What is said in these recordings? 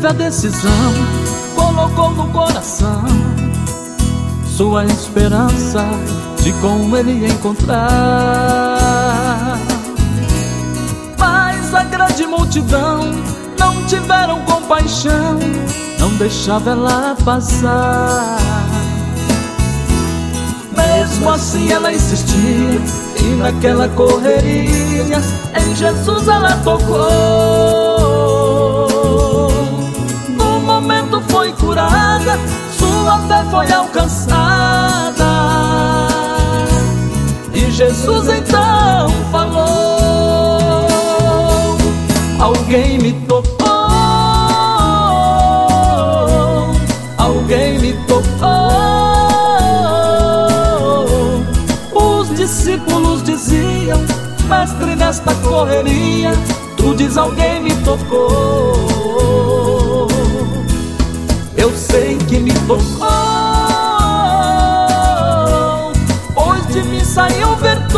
teve a decisão, colocou no coração sua esperança de com ele encontrar. Mas a grande multidão não tiveram compaixão, não deixava ela passar. Mesmo assim ela insistia, e naquela correria em Jesus ela tocou. No momento foi curada, sua fé foi alcançada, e Jesus então falou: alguém me tocou, alguém me tocou. Os discípulos diziam: mestre, nesta correria tu diz alguém me tocou. Eu sei que me tocou, pois de mim saiu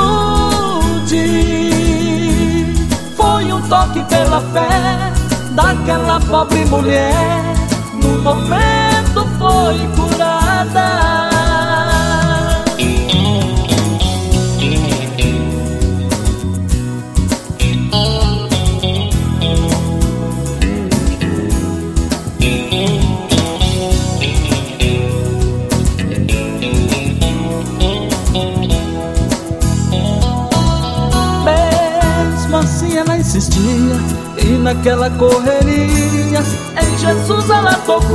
virtude. Foi um toque pela fé daquela pobre mulher, no momento foi curada. Assim ela insistia, e naquela correria em Jesus ela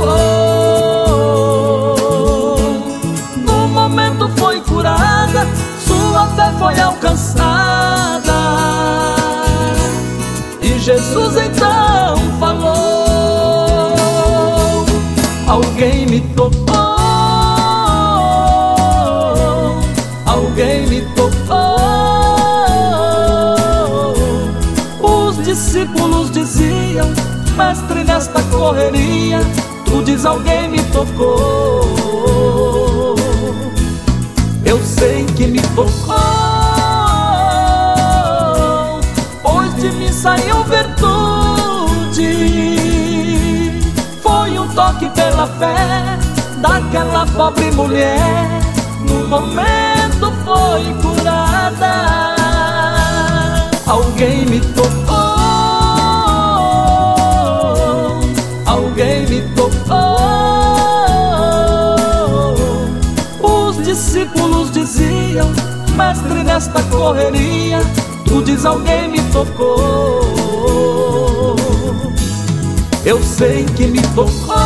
tocou. No momento foi curada, sua fé foi alcançada, e Jesus então falou: alguém me tocou, alguém me tocou. Discípulos diziam: mestre, nesta correria tu diz alguém me tocou. Eu sei que me tocou, pois de mim saiu virtude. Foi um toque pela fé daquela pobre mulher, no momento foi curada. Alguém me tocou, alguém me tocou. Os discípulos diziam: mestre, nesta correria tu diz alguém me tocou. Eu sei que me tocou,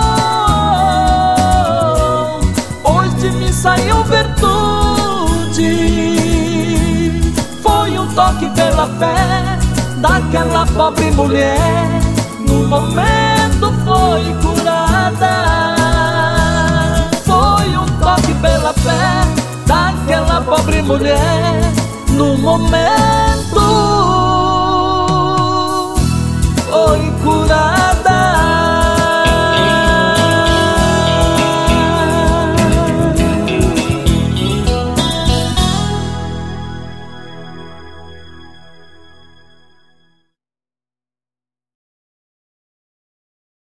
pois de mim saiu virtude. Foi um toque pela fé daquela pobre mulher, no momento foi curada. Foi um toque pela fé daquela pobre mulher, no momento foi curada.